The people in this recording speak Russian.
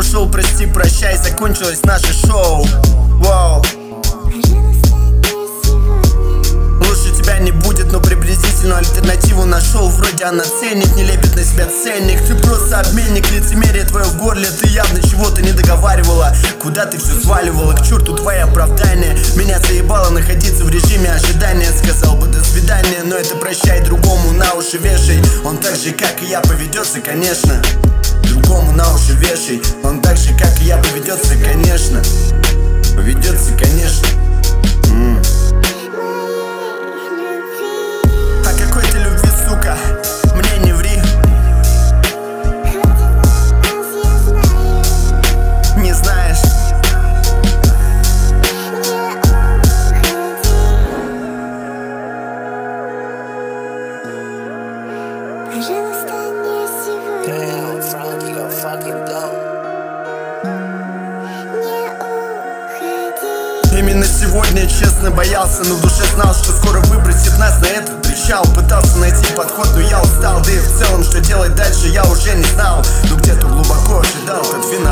ушел, прости, прощай, закончилось наше шоу. Вау. Лучше тебя не будет, но приблизительную альтернативу нашел. Вроде она ценник, не лепит на себя ценник. Ты просто обменник, лицемерие твое в горле. Ты явно чего-то не договаривала. Куда ты все сваливала, к черту твои оправдания. Меня заебало находиться в режиме ожидания. Сказал бы до свидания, но это прощай, другому на уши вешай. Он так же, как и я, поведется, конечно. Другому на уши вешай. Он так же, как и я, поведется, конечно. Поведется, конечно. А какой ты любви, сука, мне не ври. Не знаешь. Пожалуйста, не сегодня. Damn, Frank, you fucking dope. Именно сегодня, честно, боялся, но в душе знал, что скоро выбросит нас на этот причал. Пытался найти подход, но я устал. Да и в целом, что делать дальше, я уже не знал. Но где-то глубоко ожидал тот финал.